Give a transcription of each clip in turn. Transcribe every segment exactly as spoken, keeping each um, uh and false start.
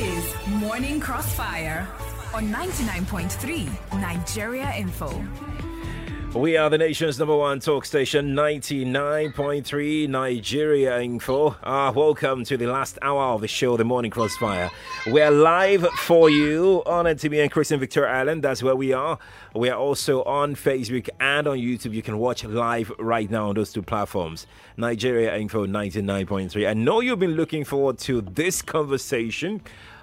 is Morning Crossfire on ninety-nine point three Nigeria Info. We are the nation's number one talk station, ninety-nine point three Nigeria Info. Uh, welcome to the last hour of the show, The Morning Crossfire. We're live for you on N T V and Chris in Victoria Island. That's where we are. We are also on Facebook and on YouTube. You can watch live right now on those two platforms. Nigeria Info ninety-nine point three. I know you've been looking forward to this conversation.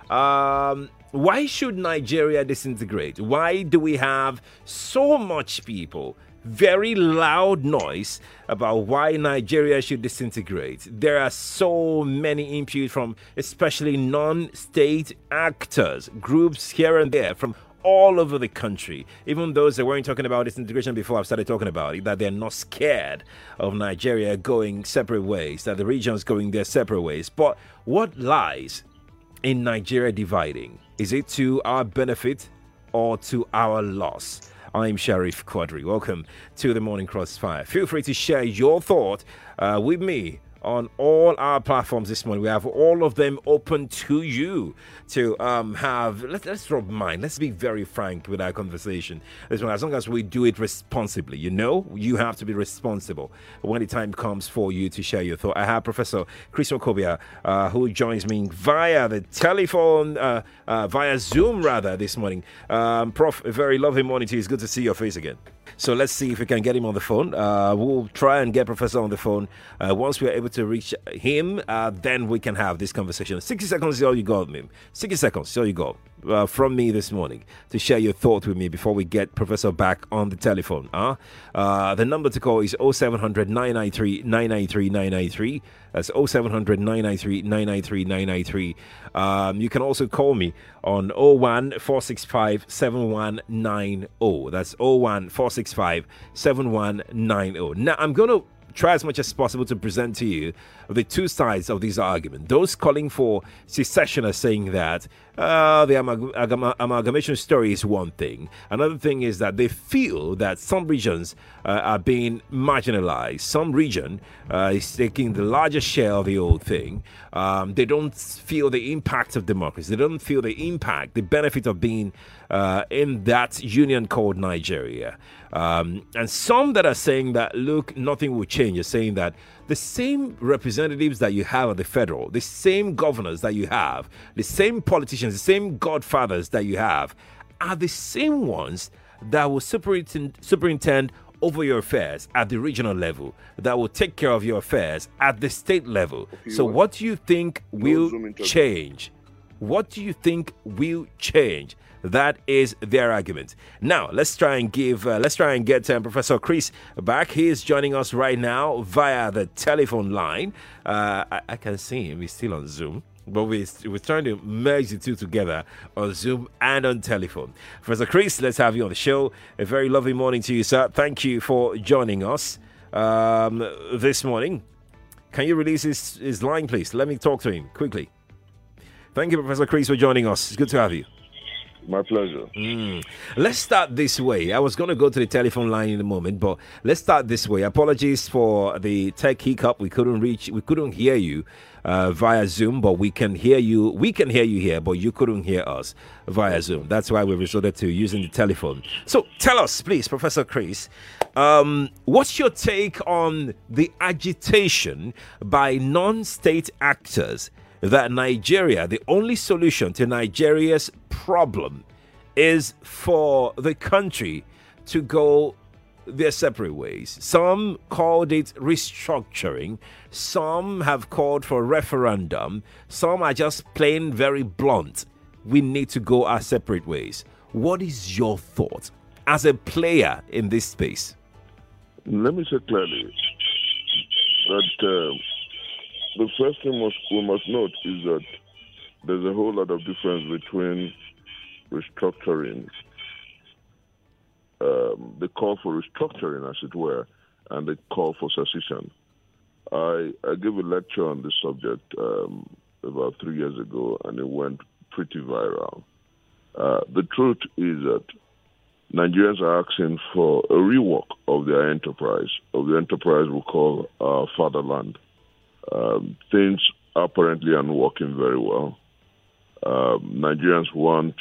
Um... Why should Nigeria disintegrate? Why do we have so much people, very loud noise about why Nigeria should disintegrate? There are so many input from especially non-state actors, groups here and there from all over the country. Even those that weren't talking about disintegration before I've started talking about it, that they're not scared of Nigeria going separate ways, that the region's going their separate ways. But what lies in Nigeria dividing? Is it to our benefit or to our loss? I'm Sharif Quadri. Welcome to the Morning Crossfire. Feel free to share your thought uh, with me on all our platforms this morning. We have all of them open to you to um, have, let's, let's drop mine. Let's be very frank with our conversation. This one, as long as we do it responsibly, you know, you have to be responsible when the time comes for you to share your thought. I have Professor Chris Okobia, uh, who joins me via the telephone, uh, uh, via Zoom rather, this morning. Um, Prof, a very lovely morning to you. It's good to see your face again. So let's see if we can get him on the phone. Uh, we'll try and get Professor on the phone. Uh, once we are able to reach him, uh, then we can have this conversation. sixty seconds is all you got, ma'am. sixty seconds is all you got uh, from me this morning to share your thought with me before we get Professor back on the telephone. Huh? Uh, the number to call is oh seven hundred, nine nine three, nine nine three, nine nine three. That's oh seven hundred, nine nine three, nine nine three, nine nine three. Um, you can also call me on oh one four six five, seven one nine oh. That's oh one four six five, seven one nine oh. Now, I'm going to try as much as possible to present to you the two sides of this argument. Those calling for secession are saying that uh, the amalg- amalg- amalgamation story is one thing. Another thing is that they feel that some regions uh, are being marginalized. Some region uh, is taking the largest share of the whole thing. Um, they don't feel the impact of democracy. They don't feel the impact, the benefit of being uh, in that union called Nigeria. Um, and some that are saying that, look, nothing will change, are saying that the same representatives that you have at the federal, the same governors that you have, the same politicians, the same godfathers that you have, are the same ones that will superintend, superintend over your affairs at the regional level, that will take care of your affairs at the state level. Okay, so what, what do you think will change? What do you think will change? That is their argument. Now, let's try and give, uh, let's try and get um, Professor Chris back. He is joining us right now via the telephone line. Uh, I, I can see him. He's still on Zoom, but we, we're trying to merge the two together on Zoom and on telephone. Professor Chris, let's have you on the show. A very lovely morning to you, sir. Thank you for joining us um, this morning. Can you release his, his line, please? Let me talk to him quickly. Thank you, Professor Chris, for joining us. It's good to have you. My pleasure. Mm. Let's start this way. I was going to go to the telephone line in a moment, but let's start this way. Apologies for the tech hiccup. We couldn't reach, we couldn't hear you uh, via Zoom, but we can hear you. We can hear you here, but you couldn't hear us via Zoom. That's why we resorted to using the telephone. So tell us, please, Professor Chris, um, what's your take on the agitation by non-state actors that Nigeria, the only solution to Nigeria's problem is for the country to go their separate ways? Some called it restructuring. Some have called for referendum. Some are just plain very blunt. We need to go our separate ways. What is your thought as a player in this space? Let me say clearly that uh, the first thing must, we must note is that there's a whole lot of difference between restructuring, um, the call for restructuring, as it were, and the call for secession. I, I gave a lecture on this subject um, about three years ago, and it went pretty viral. Uh, the truth is that Nigerians are asking for a rework of their enterprise, of the enterprise we call our fatherland. Um, things apparently aren't working very well. Um, Nigerians want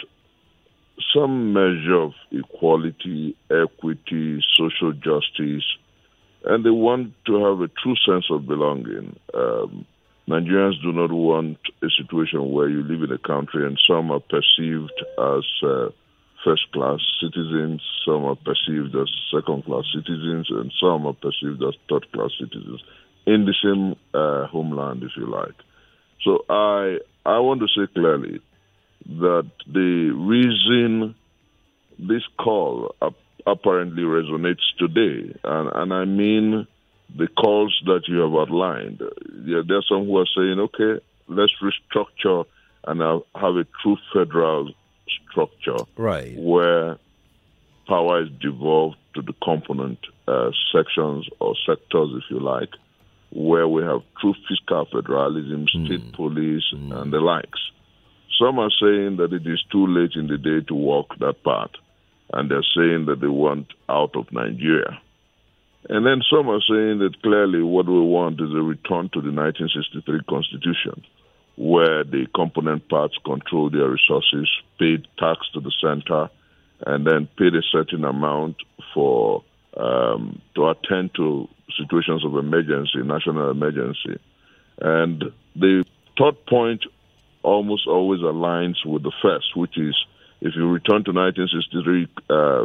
some measure of equality, equity, social justice, and they want to have a true sense of belonging. Um, Nigerians do not want a situation where you live in a country and some are perceived as uh, first-class citizens, some are perceived as second-class citizens, and some are perceived as third-class citizens in the same uh, homeland, if you like. So I I want to say clearly that the reason this call ap- apparently resonates today, and, and I mean the calls that you have outlined, yeah, there are some who are saying, okay, let's restructure and have a true federal structure, right, where power is devolved to the component uh, sections or sectors, if you like, where we have true fiscal federalism, state mm. police, mm. and the likes. Some are saying that it is too late in the day to walk that path, and they're saying that they want out of Nigeria. And then some are saying that clearly what we want is a return to the nineteen sixty-three Constitution, where the component parts control their resources, paid tax to the center, and then paid a certain amount for um, to attend to situations of emergency, national emergency. And the third point almost always aligns with the first, which is if you return to nineteen sixty-three uh,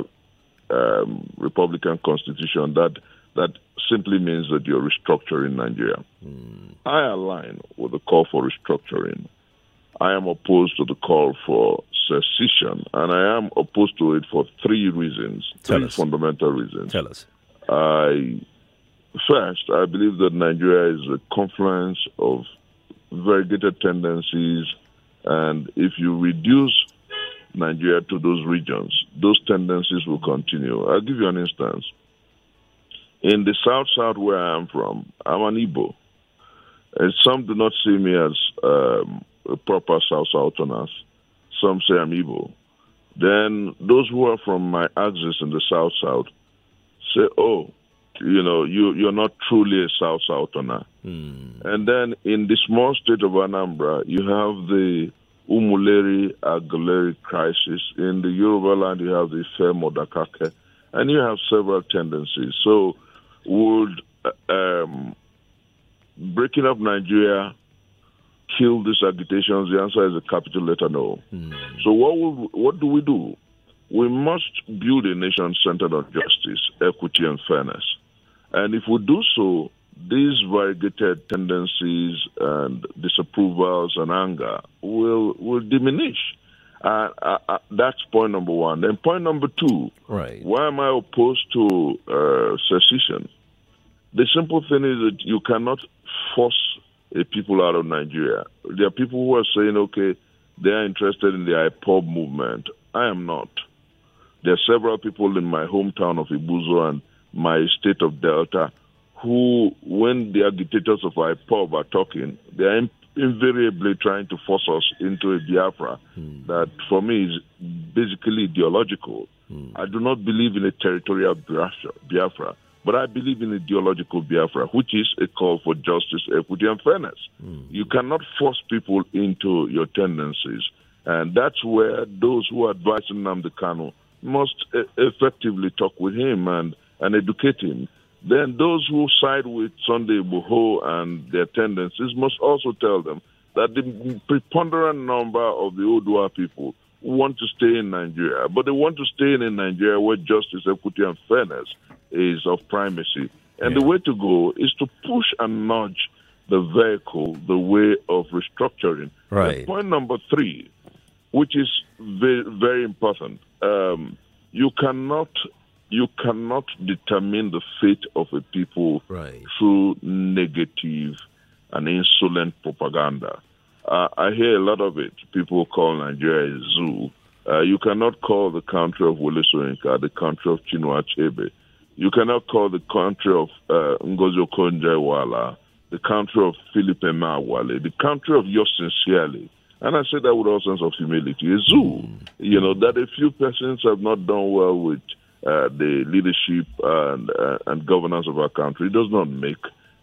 um, Republican Constitution, that that simply means that you're restructuring Nigeria. Mm. I align with the call for restructuring. I am opposed to the call for secession, and I am opposed to it for three reasons, Tell three us. fundamental reasons. Tell us. I, first, I believe that Nigeria is a confluence of variegated tendencies, and if you reduce Nigeria to those regions, those tendencies will continue. I'll give you an instance. In the South-South where I am from, I'm an Igbo. And some do not see me as um, a proper South-Southerners. Some say I'm Igbo. Then those who are from my axis in the South-South say, oh, you know, you, you're not truly a South-Southerner. Hmm. And then in the small state of Anambra, you have the Umuleri Aguleri crisis. In the Yoruba land, you have the Ife Modakake. And you have several tendencies. So would um, breaking up Nigeria kill these agitations? The answer is a capital letter no. Mm. So what will, what do we do? We must build a nation centered on justice, equity, and fairness. And if we do so, these variegated tendencies and disapprovals and anger will will diminish. Uh, uh, uh, that's point number one. Then point number two, right. Why am I opposed to uh, secession? The simple thing is that you cannot force a people out of Nigeria. There are people who are saying, okay, they are interested in the I P O B movement. I am not. There are several people in my hometown of Ibuzo and my state of Delta who, when the agitators of I P O B are talking, they are invariably trying to force us into a Biafra mm. that, for me, is basically ideological. Mm. I do not believe in a territorial Biafra, Biafra, but I believe in ideological Biafra, which is a call for justice, equity, and fairness. Mm. You cannot force people into your tendencies, and that's where those who are advising Nnamdi Kanu must e- effectively talk with him and, and educate him. Then those who side with Sunday Igboho and their tendencies must also tell them that the preponderant number of the Oduah people want to stay in Nigeria, but they want to stay in Nigeria where justice, equity, and fairness is of primacy. And yeah. the way to go is to push and nudge the vehicle the way of restructuring. Right. And point number three, which is very, very important, um, you cannot... You cannot determine the fate of a people right. through negative and insolent propaganda. Uh, I hear a lot of it. People call Nigeria a zoo. Uh, you cannot call the country of Wole Soyinka the country of Chinua Achebe. You cannot call the country of uh, Ngozi Okonjo-Iweala the country of Philip Emeagwali, the country of yours sincerely. And I say that with all sense of humility. A zoo. Mm. You know, that a few persons have not done well with Uh, the leadership and uh, and governance of our country does not make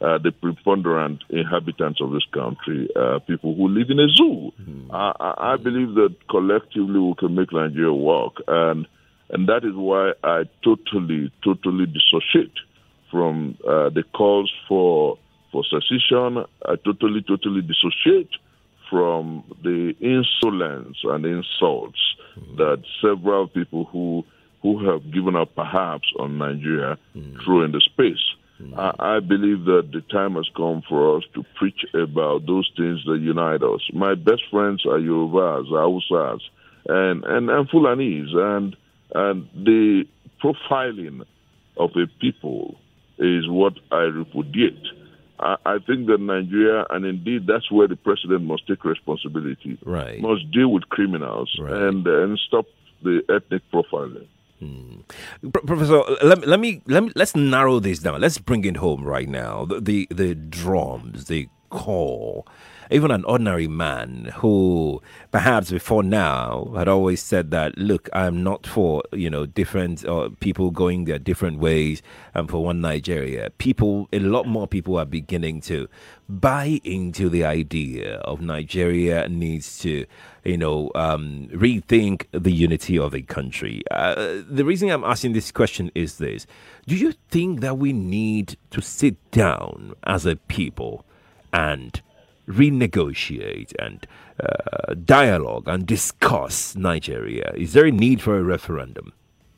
uh, the preponderant inhabitants of this country, uh, people who live in a zoo. Mm. I, I believe that collectively we can make Nigeria work, and and that is why I totally, totally dissociate from uh, the calls for for secession. I totally, totally dissociate from the insolence and insults mm. that several people who who have given up perhaps on Nigeria mm. throw in the space. Mm. I, I believe that the time has come for us to preach about those things that unite us. My best friends are Yorubas, Hausas, and, and, and Fulanese, and, and the profiling of a people is what I repudiate. I, I think that Nigeria, and indeed that's where the president must take responsibility, right. must deal with criminals right. and, and stop the ethnic profiling. Hmm. Professor, let, let me let me let's narrow this down. Let's bring it home right now. The the, the drums, the call. Even an ordinary man who perhaps before now had always said that, look, I'm not for, you know, different uh, people going their different ways and for one Nigeria. People, a lot more people are beginning to buy into the idea of Nigeria needs to, you know, um, rethink the unity of the country. Uh, the reason I'm asking this question is this. Do you think that we need to sit down as a people and renegotiate and uh, dialogue and discuss Nigeria? Is there a need for a referendum?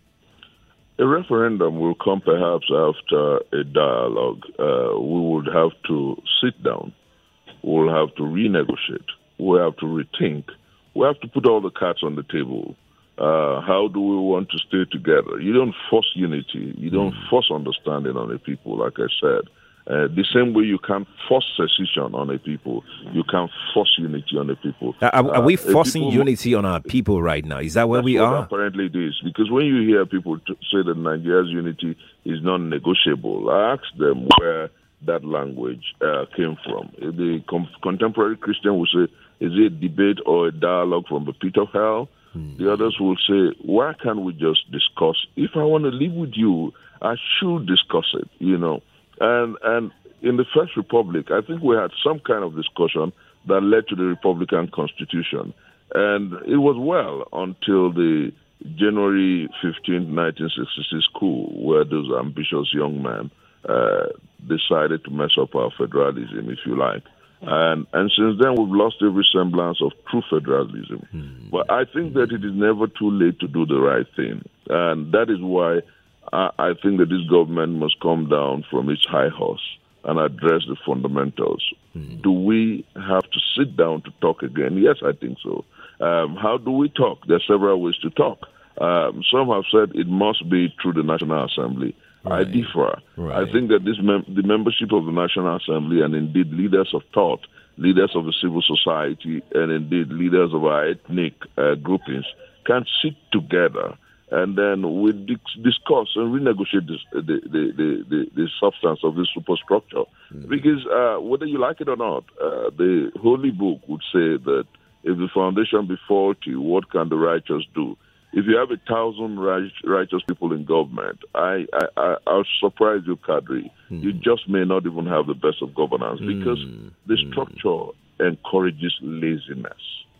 A referendum will come perhaps after a dialogue. Uh, we would have to sit down. We'll have to renegotiate. We'll have to rethink. We have to put all the cards on the table. Uh, how do we want to stay together? You don't force unity. You don't mm. force understanding on the people, like I said. Uh, the same way you can't force secession on a people, you can't force unity on a people. Are, are we forcing people, unity on our people right now? Is that where we are? Apparently it is. Because when you hear people t- say that Nigeria's unity is non-negotiable, I ask them where that language uh, came from. The com- contemporary Christian will say, is it a debate or a dialogue from the pit of hell? Hmm. The others will say, why can't we just discuss? If I want to live with you, I should discuss it, you know. And and in the First Republic, I think we had some kind of discussion that led to the Republican Constitution. And it was well until the January fifteenth, nineteen sixty-six coup, where those ambitious young men uh, decided to mess up our federalism, if you like. And and since then, we've lost every semblance of true federalism. Mm. But I think that it is never too late to do the right thing. And that is why I think that this government must come down from its high horse and address the fundamentals. Mm. Do we have to sit down to talk again? Yes, I think so. Um, how do we talk? There are several ways to talk. Um, some have said it must be through the National Assembly. Right. I differ. Right. I think that this mem- the membership of the National Assembly and indeed leaders of thought, leaders of the civil society, and indeed leaders of our ethnic uh, groupings can sit together. And then we discuss and renegotiate this, the, the, the, the, the substance of this superstructure. Mm. Because uh, whether you like it or not, uh, the Holy Book would say that if the foundation be faulty, what can the righteous do? If you have a thousand right, righteous people in government, I, I, I, I'll surprise you, Kadri. Mm. You just may not even have the best of governance because mm. the structure mm. encourages laziness.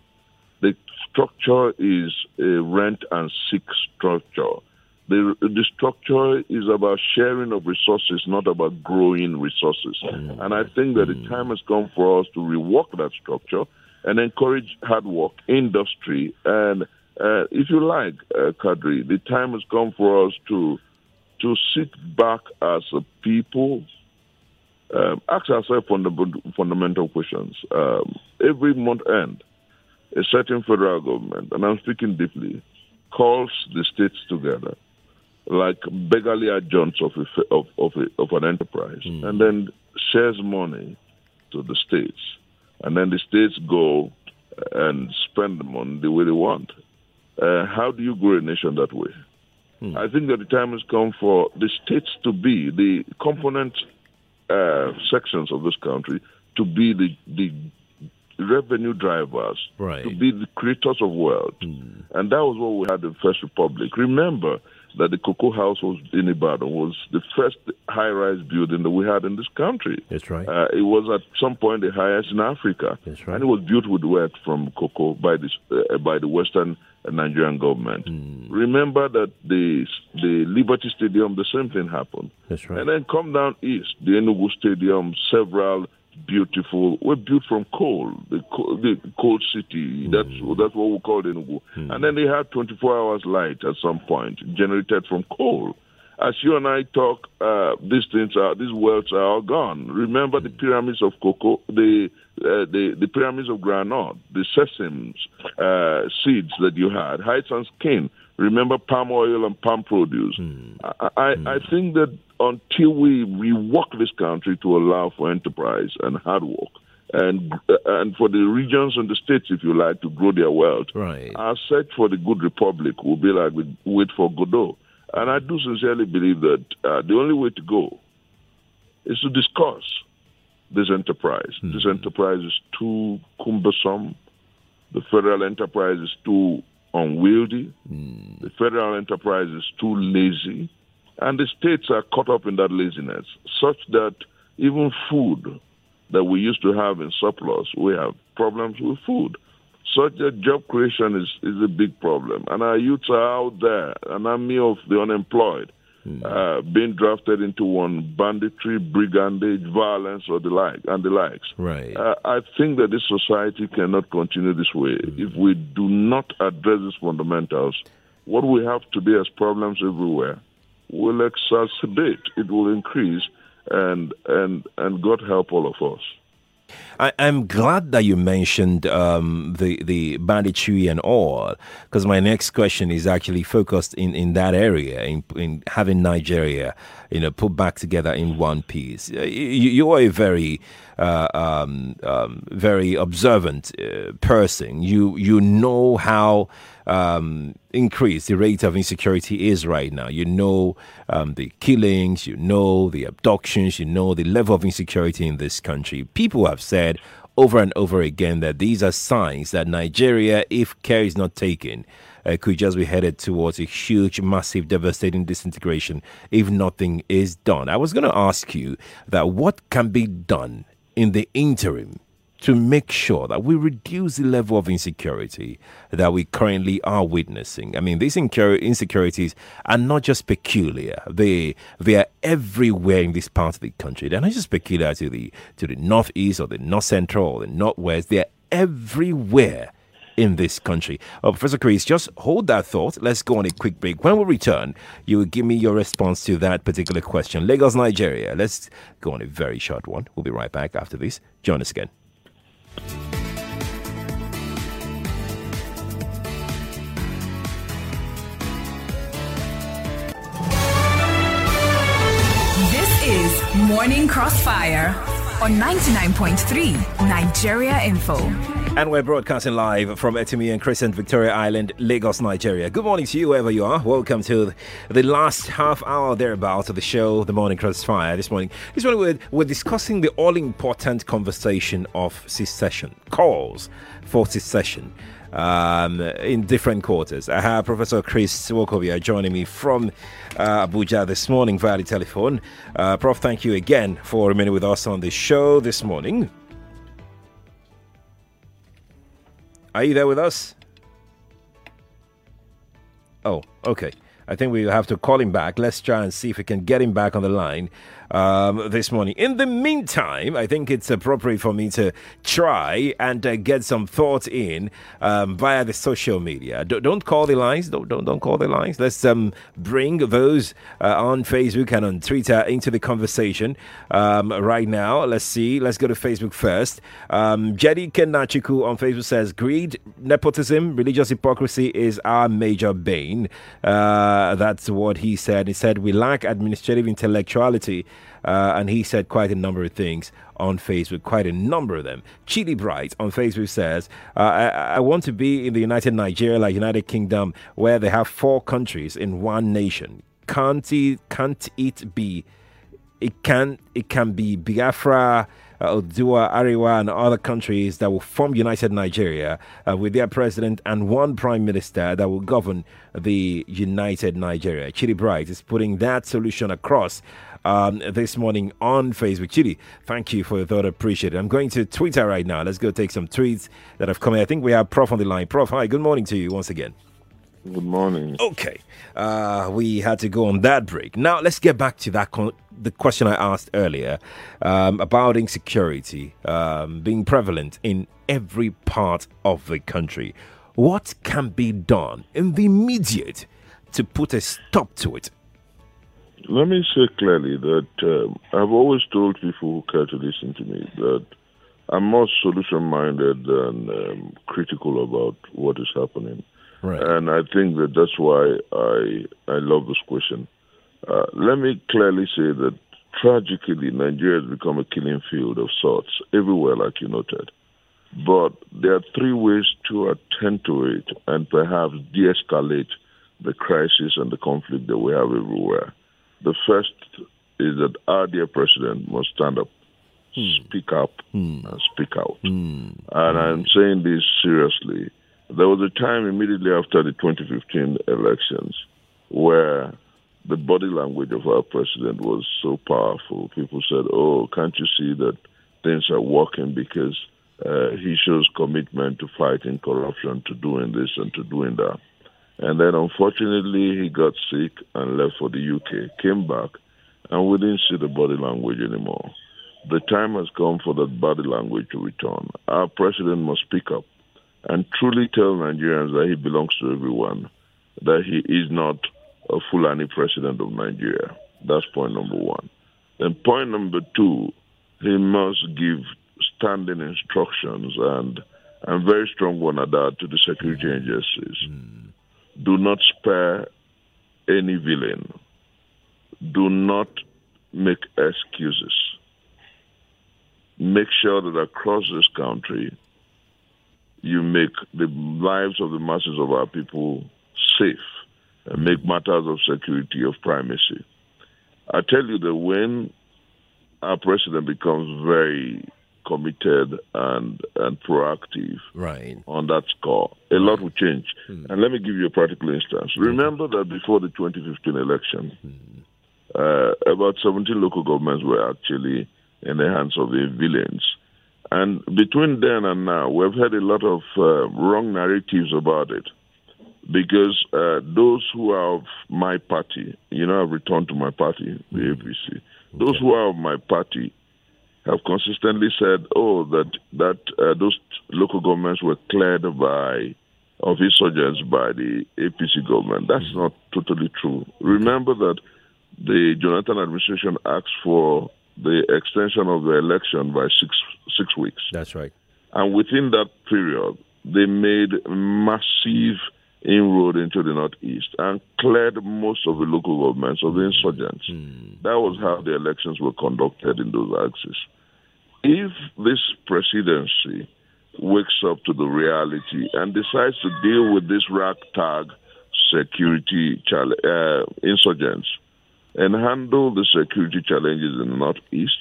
The structure is a rent and seek structure. The, the structure is about sharing of resources, not about growing resources. Mm. And I think that mm. the time has come for us to rework that structure and encourage hard work, industry. And uh, if you like, uh, Kadri, the time has come for us to to sit back as a people, um, ask ourselves fundamental, fundamental questions. Um, every month end, a certain federal government, and I'm speaking deeply, calls the states together like beggarly adjuncts of a, of of, a, of an enterprise, mm. and then shares money to the states, and then the states go and spend the money the way they want. Uh, how do you grow a nation that way? Mm. I think that the time has come for the states to be the component uh, sections of this country to be the the revenue drivers, right. to be the creators of wealth. Mm. And that was what we had in First Republic. Remember, that the Cocoa House was in Ibadan was the first high-rise building that we had in this country. That's right. Uh, it was at some point the highest in Africa. That's right. And it was built with wealth from cocoa by the, uh, by the Western Nigerian government. Mm. Remember that the the Liberty Stadium, the same thing happened. That's right. And then come down east, the Enugu Stadium, several beautiful, were built from coal, the coal, the coal city. Mm. That's that's what we call Enugu. Mm. And then they had twenty-four hours light at some point, generated from coal. As you and I talk, uh, these things are, these wells are all gone. Remember mm. the pyramids of cocoa, the uh, the, the pyramids of granite, the sesame uh, seeds that you had, hides and skin. Remember palm oil and palm produce. Mm. I, I, mm. I think that until we rework this country to allow for enterprise and hard work, and and for the regions and the states, if you like, to grow their wealth, right. our search for the good republic will be like we wait for Godot. And I do sincerely believe that uh, the only way to go is to discuss this enterprise. Mm. This enterprise is too cumbersome. The federal enterprise is too unwieldy. Mm. The federal enterprise is too lazy. And the states are caught up in that laziness, such that even food that we used to have in surplus, we have problems with food. Such that job creation is, is a big problem. And our youths are out there, an army of the unemployed, mm. uh, being drafted into one banditry, brigandage, violence, or the like, and the likes. Right. Uh, I think that this society cannot continue this way. Mm. If we do not address these fundamentals, what we have today as problems everywhere will exacerbate. It will increase, and and and God help all of us. I, I'm glad that you mentioned um, the the banditry and all, because my next question is actually focused in, in that area, in, in having Nigeria, you know, put back together in one piece. You, you are a very uh, um, um, very observant uh, person. You you know how um, increased the rate of insecurity is right now. You know um, the killings, you know the abductions, you know the level of insecurity in this country. People have said over and over again that these are signs that Nigeria, if care is not taken, uh, could just be headed towards a huge, massive, devastating disintegration if nothing is done. I was going to ask you that what can be done in the interim to make sure that we reduce the level of insecurity that we currently are witnessing. I mean, these insecurities are not just peculiar; they they are everywhere in this part of the country. They're not just peculiar to the to the northeast or the north central or the northwest. They are everywhere in this country. Uh, Professor Chris, just hold that thought. Let's go on a quick break. When we return, you will give me your response to that particular question. Lagos, Nigeria. Let's go on a very short one. We'll be right back after this. Join us again. This is Morning Crossfire on ninety-nine point three Nigeria Info. And we're broadcasting live from Etimi and Crescent, Victoria Island, Lagos, Nigeria. Good morning to you, wherever you are. Welcome to the last half hour thereabouts of the show, The Morning Crossfire. This morning, this morning we're, we're discussing the all-important conversation of secession, calls for secession um, in different quarters. I have Professor Chris Wokovia joining me from uh, Abuja this morning via the telephone. Uh, Prof, thank you again for remaining with us on the show this morning. Are you there with us? Oh, okay. I think we have to call him back. Let's try and see if we can get him back on the line um, this morning. In the meantime, I think it's appropriate for me to try and uh, get some thoughts in um, via the social media. D- don't call the lines. Don't don't don't call the lines. Let's um, bring those uh, on Facebook and on Twitter into the conversation um, right now. Let's see. Let's go to Facebook first. Um, Jedi Kenachiku on Facebook says, greed, nepotism, religious hypocrisy is our major bane. Uh, that's what he said. He said, we lack administrative intellectuality. Uh, and he said quite a number of things on Facebook, quite a number of them. Chili Bright on Facebook says, uh, I, I want to be in the United Nigeria, like United Kingdom, where they have four countries in one nation. Can't it, can't it be? It can, it can be Biafra, uh, Odua, Ariwa, and other countries that will form United Nigeria uh, with their president and one prime minister that will govern the United Nigeria. Chidi Bright is putting that solution across um, this morning on Facebook. Chidi, thank you for your thought. Appreciate it. I'm going to Twitter right now. Let's go take some tweets that have come in. I think we have Prof on the line. Prof, hi, good morning to you once again. Good morning. Okay, uh, we had to go on that break. Now let's get back to that con- the question I asked earlier um, about insecurity um, being prevalent in every part of the country. What can be done in the immediate to put a stop to it? Let me say clearly that um, I've always told people who care to listen to me that I'm more solution-minded than um, critical about what is happening. Right. And I think that that's why I I love this question. Uh, let me clearly say that tragically, Nigeria has become a killing field of sorts everywhere, like you noted. But there are three ways to attend to it and perhaps de-escalate the crisis and the conflict that we have everywhere. The first is that our dear president must stand up, hmm. speak up, hmm. and speak out. Hmm. And I'm saying this seriously. There was a time immediately after the twenty fifteen elections where the body language of our president was so powerful. People said, oh, can't you see that things are working because uh, he shows commitment to fighting corruption, to doing this and to doing that. And then, unfortunately, he got sick and left for the U K, came back, and we didn't see the body language anymore. The time has come for that body language to return. Our president must speak up and truly tell Nigerians that he belongs to everyone, that he is not a Fulani president of Nigeria. That's point number one. Then point number two, he must give standing instructions and, and very strong one at that to the security agencies. Mm. Do not spare any villain. Do not make excuses. Make sure that across this country, you make the lives of the masses of our people safe and make matters of security of primacy. I tell you that when our president becomes very committed and and proactive right. on that score, a lot will change. Hmm. And let me give you a practical instance. Remember that before the twenty fifteen election, hmm. uh, about seventeen local governments were actually in the hands of the villains. And between then and now, we've had a lot of uh, wrong narratives about it. Because uh, those who are of my party, you know, I've returned to my party, the mm. A P C. Those okay. who are of my party have consistently said, oh, that that uh, those local governments were cleared by of insurgents by the A P C government. That's mm. not totally true. Remember that the Jonathan administration asked for the extension of the election by six six weeks. That's right. And within that period, they made massive inroad into the Northeast and cleared most of the local governments of the insurgents. Mm. That was how the elections were conducted in those axes. If this presidency wakes up to the reality and decides to deal with this ragtag security challenge, uh, insurgents and handle the security challenges in the Northeast,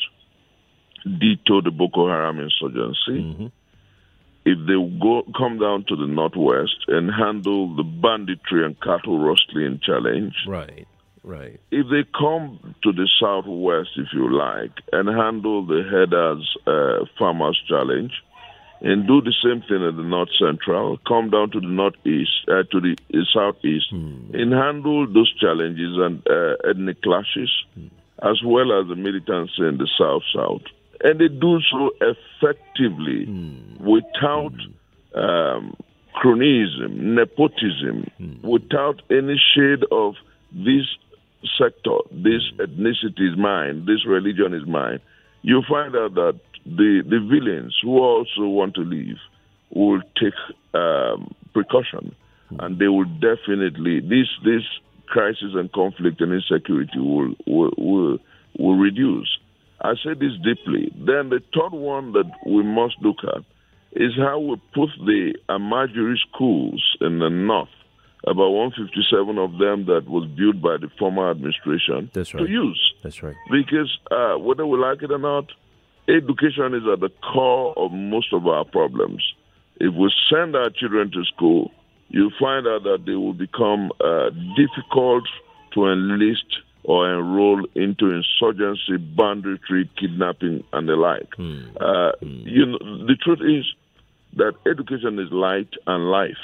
detour the Boko Haram insurgency, mm-hmm. if they go come down to the Northwest and handle the banditry and cattle rustling challenge, right, right. If they come to the Southwest, if you like, and handle the headers uh, farmers challenge, and do the same thing in the North Central, come down to the Northeast, uh, to the uh, Southeast, hmm. and handle those challenges and uh, ethnic clashes, hmm. as well as the militants in the South South. And they do so effectively mm. without mm. um, cronyism, nepotism, mm. without any shade of this sector, this ethnicity is mine, this religion is mine. You find out that the, the villains who also want to leave will take um, precaution, mm. and they will definitely, this this crisis and conflict and insecurity will will, will, will reduce. I say this deeply. Then the third one that we must look at is how we put the Amajiri schools in the north, about one hundred fifty-seven of them that was built by the former administration, That's right. to use. That's right. Because uh, whether we like it or not, education is at the core of most of our problems. If we send our children to school, you find out that they will become uh, difficult to enlist or enroll into insurgency, banditry, kidnapping, and the like. Mm. Uh, mm. You know, the truth is that education is light and life.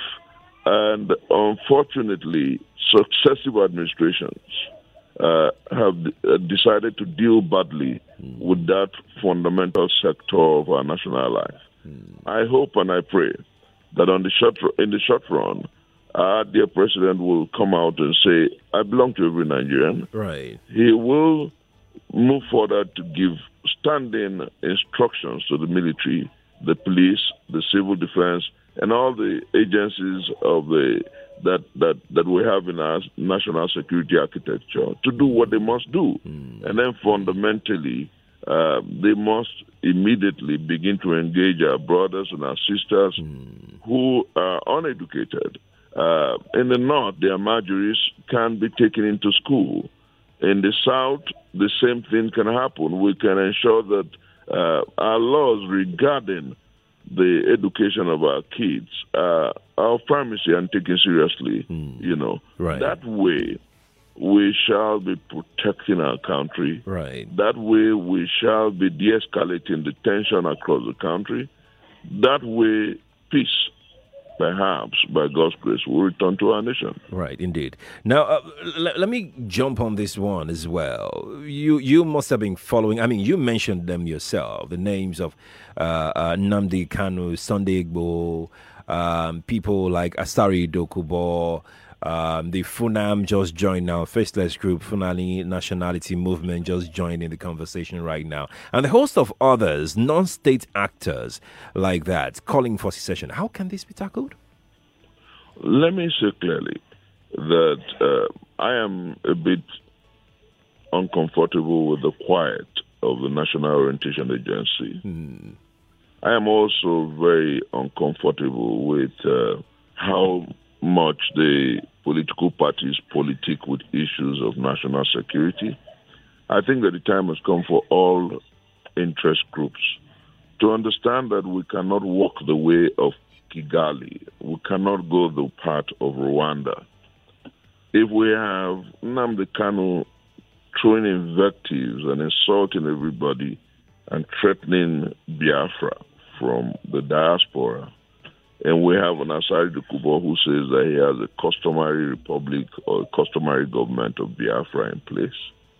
And unfortunately, successive administrations uh, have uh, decided to deal badly mm. with that fundamental sector of our national life. Mm. I hope and I pray that on the short, in the short run, our dear president will come out and say, I belong to every Nigerian. Right. He will move further to give standing instructions to the military, the police, the civil defense, and all the agencies of the that that, that we have in our national security architecture to do what they must do. Mm. And then fundamentally, uh, they must immediately begin to engage our brothers and our sisters mm. who are uneducated. Uh, in the north, their marjories can be taken into school. In the south, the same thing can happen. We can ensure that uh, our laws regarding the education of our kids uh, are of primacy and taken seriously. Mm. You know, right. That way, we shall be protecting our country. Right. That way, we shall be de-escalating the tension across the country. That way, peace, perhaps, by God's grace, will return to our nation. Right, indeed. Now, uh, l- let me jump on this one as well. You you must have been following, I mean, you mentioned them yourself, the names of uh, uh, Nnamdi Kanu, Sunday Igbo, um, people like Asari Dokubo, um, the Funam just joined now, Faceless Group, Funali Nationality Movement just joined in the conversation right now, and a host of others, non-state actors like that, calling for secession. How can this be tackled? Let me say clearly that uh, I am a bit uncomfortable with the quiet of the National Orientation Agency. Hmm. I am also very uncomfortable with uh, how much the political parties politic with issues of national security. I think that the time has come for all interest groups to understand that we cannot walk the way of Kigali. We cannot go the path of Rwanda. If we have Nnamdi Kanu throwing invectives and insulting everybody and threatening Biafra from the diaspora, and we have an Asari Dokubo who says that he has a customary republic or a customary government of Biafra in place.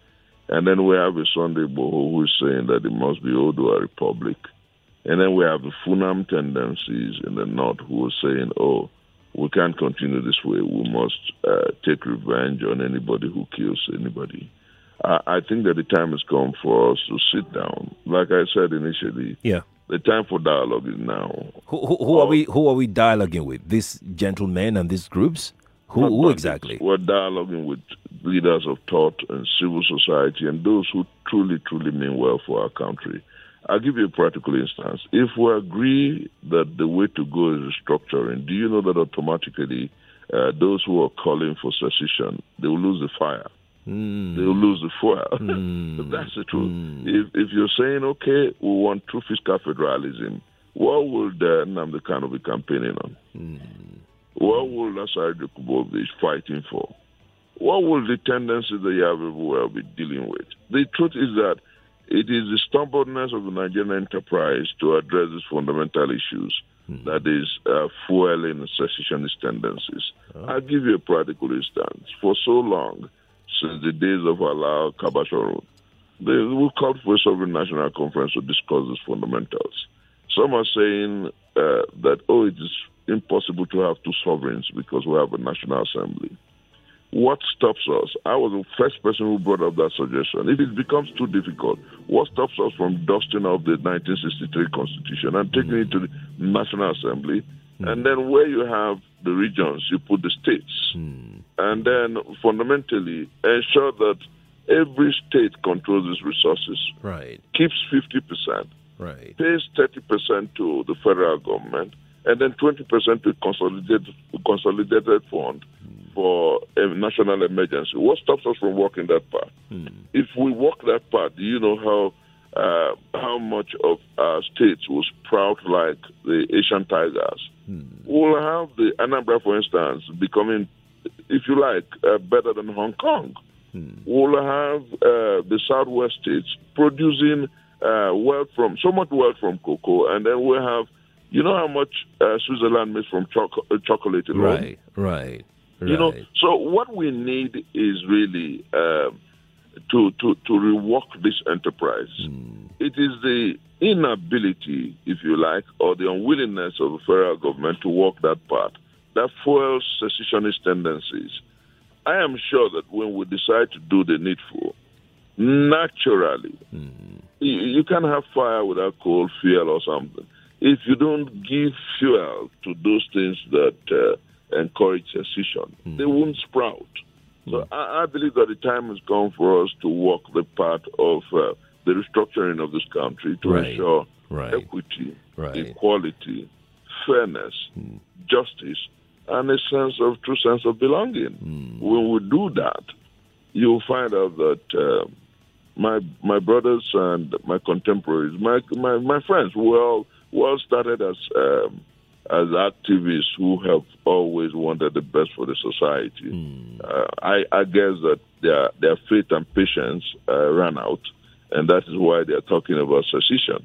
And then we have a Sunday Igboho who is saying that it must be Oodua Republic. And then we have the Funam tendencies in the north who are saying, oh, we can't continue this way. We must uh, take revenge on anybody who kills anybody. I, I think that the time has come for us to sit down. Like I said initially, yeah. The time for dialogue is now. Who, who, who are we? Who are we dialoguing with? These gentlemen and these groups? Who, who exactly? We're dialoguing with leaders of thought and civil society and those who truly, truly mean well for our country. I'll give you a practical instance. If we agree that the way to go is restructuring, do you know that automatically uh, those who are calling for secession, they will lose the fire? Mm. They'll lose the fuel. Mm. That's the truth. Mm. If if you're saying, okay, we want true fiscal federalism, what will the Nnamdi Kanu be campaigning on? Mm. What will Asari Dokubo be fighting for? What will the tendencies that you have everywhere be dealing with? The truth is that it is the stubbornness of the Nigerian enterprise to address these fundamental issues mm. that is uh, fueling secessionist tendencies. Oh. I'll give you a practical instance. For so long, since the days of Alao Kabashoru, they will call for a sovereign national conference to discuss these fundamentals. Some are saying uh, that, oh, it is impossible to have two sovereigns because we have a national assembly. What stops us? I was the first person who brought up that suggestion. If it becomes too difficult, what stops us from dusting off the nineteen sixty-three Constitution and taking it to the National Assembly? Mm. And then where you have the regions, you put the states. Mm. And then fundamentally ensure that every state controls its resources. Right. Keeps fifty percent. Right. Pays thirty percent to the federal government. And then twenty percent to consolidated, consolidated fund mm. for a national emergency. What stops us from walking that path? Mm. If we walk that path, do you know how uh, how much of our states will sprout like the Asian tigers. Hmm. We'll have the Anambra, for instance, becoming, if you like, uh, better than Hong Kong. Hmm. We'll have uh, the Southwest states producing uh, wealth from, so much wealth from cocoa, and then we'll have, you know how much uh, Switzerland makes from choco- uh, chocolate alone? Right, right, right. You know, so what we need is really uh, to, to, to rework this enterprise. Hmm. It is the inability, if you like, or the unwillingness of the federal government to walk that path that fuels secessionist tendencies. I am sure that when we decide to do the needful, naturally, mm. you, you can have fire without coal, fuel or something. If you don't give fuel to those things that uh, encourage secession, mm. they won't sprout. Mm. So I, I believe that the time has come for us to walk the path of uh, the restructuring of this country to right. ensure right. equity, right. equality, fairness, mm. justice, and a sense of true sense of belonging. Mm. When we do that, you'll find out that uh, my my brothers and my contemporaries, my my, my friends, we all, we all started as um, as activists who have always wanted the best for the society. Mm. Uh, I, I guess that their their faith and patience uh, ran out, and that is why they are talking about secession.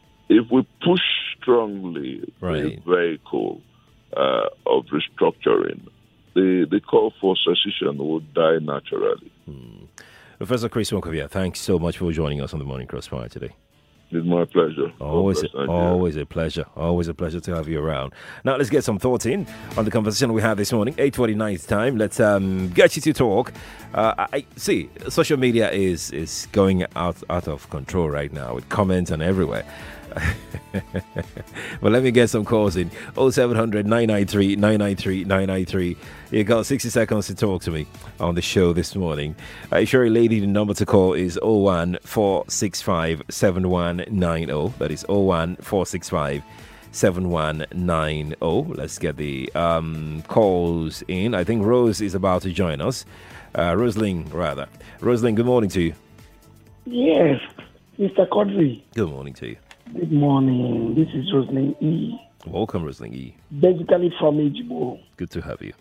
If we push strongly right. the vehicle Uh, of restructuring, the, the call for secession will die naturally. Hmm. Professor Chris Nwankobia, thanks so much for joining us on the Morning Crossfire today. It's my pleasure. Always, a, always a pleasure. Always a pleasure to have you around. Now, let's get some thoughts in on the conversation we had this morning. eight forty-nine time. Let's um, get you to talk. Uh, I see. Social media is is going out out of control right now with comments and everywhere. Well, let me get some calls in. oh seven hundred, nine nine three, nine nine three, nine nine three. You got sixty seconds to talk to me on the show this morning. Uh, sure, lady, the number to call is oh one four six five, seven one nine oh. That is oh one four six five, seven one nine oh. Let's get the um, calls in. I think Rose is about to join us. Uh, Rosalind, rather. Rosalind, good morning to you. Yes, Mister Quadri. Good morning to you. Good morning. This is Rosalind E. Welcome, Rosalind E. Basically from Ijibo. Good to have you.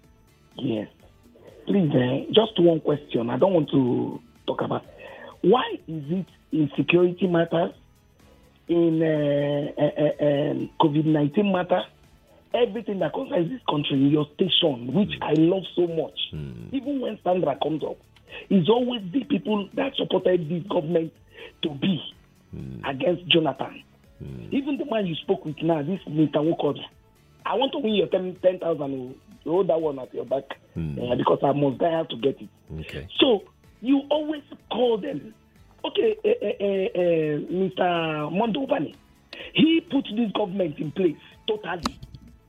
Yes. Please, uh, just one question. I don't want to talk about. Why is it in security matters, in uh, uh, uh, um, COVID nineteen matter, everything that concerns this country, your station, which mm. I love so much, mm. even when Sandra comes up, it's always the people that supported this government to be Mm. against Jonathan. Mm. Even the man you spoke with now, this Mister Nwokobi, I want to win your ten thousand. You hold that one at your back mm. uh, because I must die to get it. Okay. So you always call them. Okay, uh, uh, uh, Mister Mondobani, he put this government in place totally.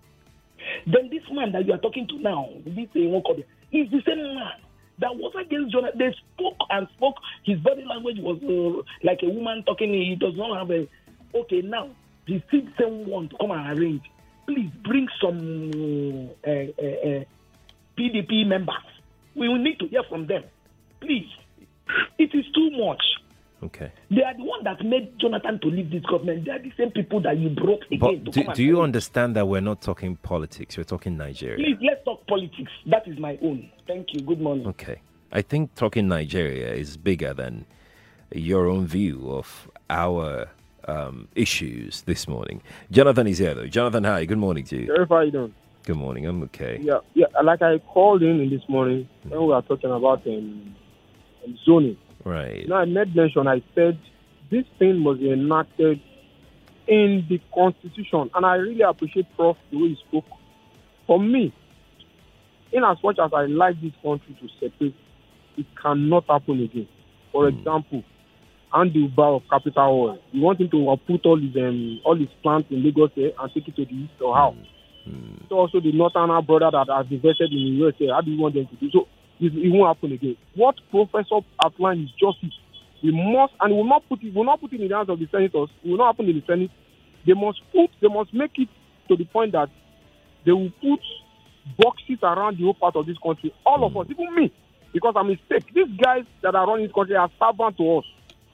Then this man that you are talking to now, this Nwokobi, is the same man that was against Jonathan. They spoke and spoke. His body language was uh, like a woman talking. He does not have a... Okay, now, the same one to come and arrange. Please bring some uh, uh, uh, P D P members. We will need to hear from them. Please. It is too much. Okay. They are the one that made Jonathan to leave this government. They are the same people that you brought again. But to do, come do you understand that we're not talking politics? We're talking Nigeria. Please, let's talk politics. That is my own. Thank you. Good morning. Okay. I think talking Nigeria is bigger than your own view of our um, issues this morning. Jonathan is here, though. Jonathan, hi. Good morning to you. How are you doing? Good morning. I'm okay. Yeah, yeah. Like I called in, in this morning mm. when we were talking about um, zoning. Right. You know, I made mention, I said, this thing must be enacted in the Constitution. And I really appreciate Prof the way he spoke. For me, in as much as I like this country to separate, it cannot happen again. For mm. example, Andy Uba of Capital Oil, you want him to put all his um, all his plants in Lagos here and take it to the east or how? Mm. Mm. So also the Northern brother that has invested in the U S A, how do you want them to do? So it, it won't happen again. What Professor outlined is justice. We must, and we will not put it, we will not put it in the hands of the senators. It will not happen in the Senate. They must put, they must make it to the point that they will put boxes around the whole part of this country. All mm. of us, even me, because I'm a stake. These guys that are running this country are servants to us.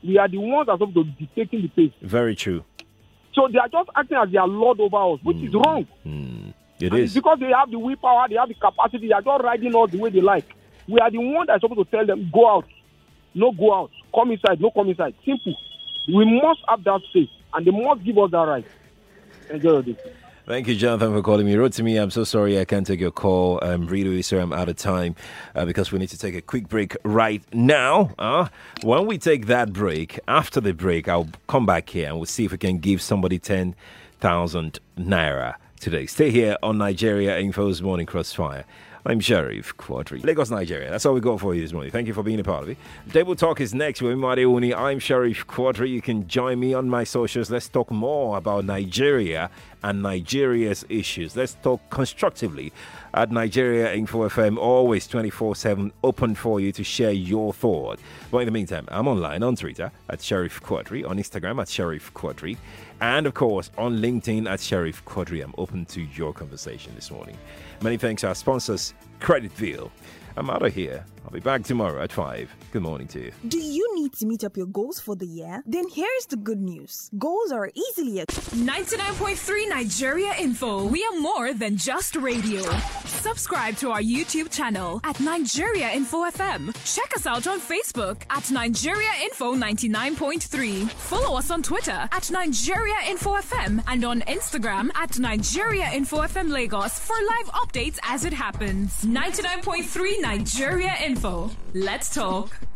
we are the ones that are supposed to be taking the pace. Very true. So they are just acting as their lord over us, which mm. is wrong. Mm. It and is. It's because they have the willpower, they have the capacity, they are just riding us the way they like. We are the ones that are supposed to tell them, go out, no go out, come inside, no come inside. Simple. We must have that faith, and they must give us that right. Enjoy your day. Thank you, Jonathan, for calling me. Wrote to me, I'm so sorry I can't take your call. I'm really sorry I'm out of time uh, because we need to take a quick break right now. Uh, when we take that break, after the break, I'll come back here and we'll see if we can give somebody ten thousand naira today. Stay here on Nigeria Info's Morning Crossfire. I'm Sheriff Quadri. Lagos, Nigeria. That's all we got for you this morning. Thank you for being a part of it. Table Talk is next with Imade Uni. I'm Sheriff Quadri. You can join me on my socials. Let's talk more about Nigeria and Nigeria's issues. Let's talk constructively at Nigeria Info F M. Always twenty-four seven open for you to share your thoughts. But in the meantime, I'm online on Twitter at Sheriff Quadri, on Instagram at Sheriff Quadri, and of course on LinkedIn at Sheriff Quadri. I'm open to your conversation this morning. Many thanks to our sponsors, Creditville. I'm out of here. I'll be back tomorrow at five. Good morning to you. Do you need to meet up your goals for the year? Then here's the good news. Goals are easily achieved. ninety-nine point three Nigeria Info. We are more than just radio. Subscribe to our YouTube channel at Nigeria Info F M. Check us out on Facebook at Nigeria Info ninety-nine point three. Follow us on Twitter at Nigeria Info F M and on Instagram at Nigeria Info F M Lagos for live updates as it happens. ninety-nine point three Nigeria Info. Let's talk.